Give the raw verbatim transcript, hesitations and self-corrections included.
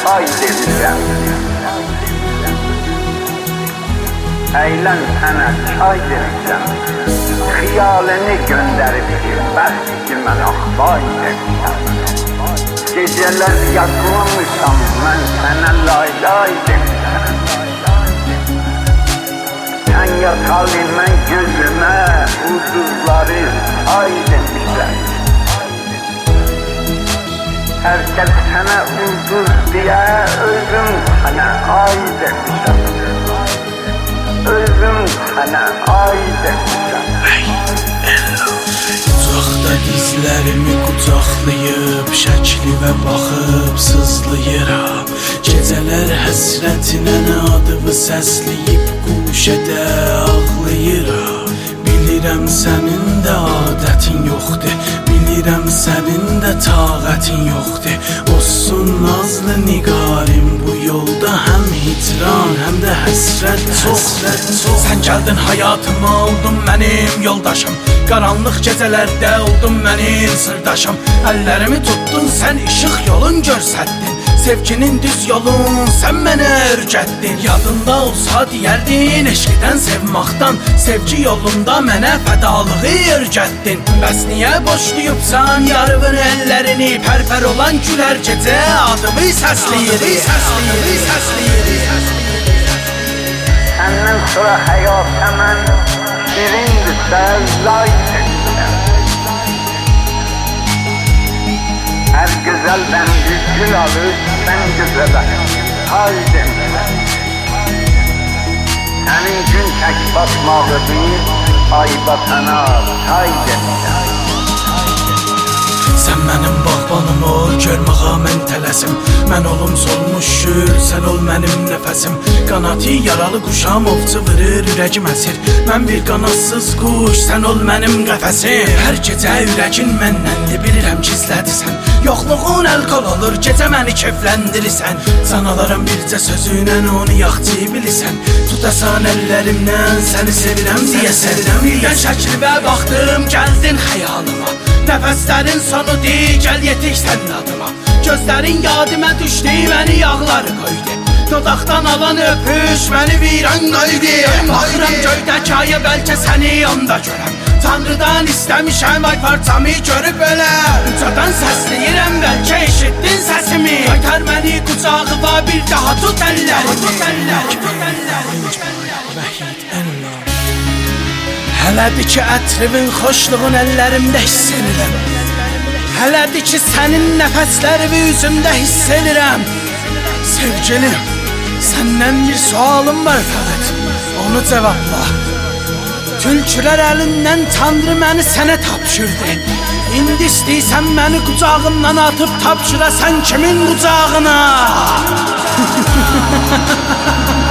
çay demişəm. Eylən sənə çay demişəm. Xiyalini göndərib ki, bəs ki mən axvay demişəm. Gecələr yatmamışam, mən sənə lay lay demişəm. Sən yatalı mən gözümə ulduzları ay demişəm. Hər kəs sənə ulduz deyə özüm sənə ay demişəm. Özüm sənə ay demişəm. Uzaqda dizlərimi qucaqlayıb, şəklinə baxıb sızlayıram. Gecələr həsrətinə adımı səsləyib, quşədə ağlayıram. Bilirəm sənin də adətin yoxdur, bilirəm sənin də taqətin yoxdur. Olsun nazlı niqarim bu yolda, həm hicran, həm də həsrət çox. Sən gəldin hayatıma, oldun mənim yoldaşım. Qaranlıq gecələrdə oldun mənim sırdaşım. Əllərimi tutdun, sən işıq yolun görsətdin. Sevginin düz yolun, sən mənə ürgətdin. Yadında olsa deyərdin, eşqidən sevmaqdan, sevgi yolunda mənə fədalığı ürgətdin. Bəs niyə boşlayıbsan yarımın əllərini, pərpər olan gülər gecə adımı səsləyir. Səndən sonra həyata mən şirindirsə lay çəkirəm. Hər gözəldən bir gül alır, sən gözələ hay demişəm. Sənin gün tək batmağı bir, ay batana hay demişəm. Sən mənim bağbanım ol, görməğa mən tələsim. Mən olum solmuş gül, sən ol mənim nəfəsim. Qanatı yaralı quşam, ovcu vırır, ürəgim əsir. Mən bir qanatsız quş, sən ol mənim qəfəsim. Hər gecə ürəgin məndəndir, bilirəm gizlədirsən. Yoxluğun əlqol olur, gecə məni keyfləndirirsən. Canalarım bircə sözünlə onu yaxçı bilirsən. Tutasan əllərimdən, səni sevirəm deyəsən. Birdən şəklimə baxdım, gəldin xəyalıma. Nəfəslərin sonu deyil, gəl yetik sənin adıma. Gözlərin yadımə düşdü, məni yağları qoydu. Dodaqdan alan öpüş, məni viran qoydu. Baxıram göydəki aya, bəlkə səni onda görəm. Tanrıdan istəmişəm, ay parçamı görüb elə. Ucadan səsləyirəm, bəlkə eşitdin səsimi. Qaytar məni qucağıma, bir daha tut əllərimi. Hələdir ki, ətrivin xoşluğun əllərimdə hiss edirəm. Hələdir ki, sənin nəfəslərimi üzümdə hiss edirəm. Sevgilim, səndən bir sualım var fəqət, onu cavabla. Tülkülər əlindən Tanrı məni sənə tapşırdı. İndi istəysən məni qucağından atıb tapşırasan kimin qucağına?